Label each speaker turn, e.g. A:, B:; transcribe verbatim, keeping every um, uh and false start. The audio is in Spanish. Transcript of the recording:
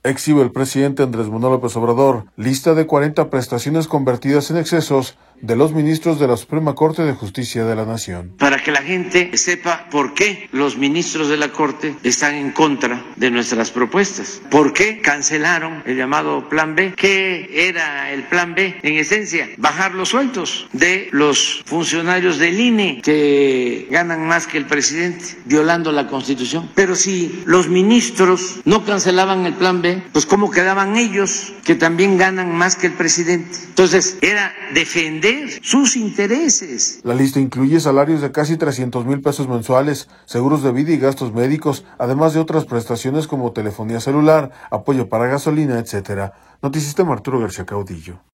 A: Exhibe el presidente Andrés Manuel López Obrador lista de cuarenta prestaciones convertidas en excesos de los ministros de la Suprema Corte de Justicia de la Nación.
B: Para que la gente sepa por qué los ministros de la Corte están en contra de nuestras propuestas, por qué cancelaron el llamado Plan B. ¿Qué era el Plan B? En esencia, bajar los sueldos de los funcionarios del I N E que ganan más que el presidente, violando la Constitución. Pero si los ministros no cancelaban el Plan B, pues ¿cómo quedaban ellos que también ganan más que el presidente? Entonces, era defender sus intereses.
A: La lista incluye salarios de casi trescientos mil pesos mensuales, seguros de vida y gastos médicos, además de otras prestaciones como telefonía celular, apoyo para gasolina, etcétera. Noticistema Arturo García Caudillo.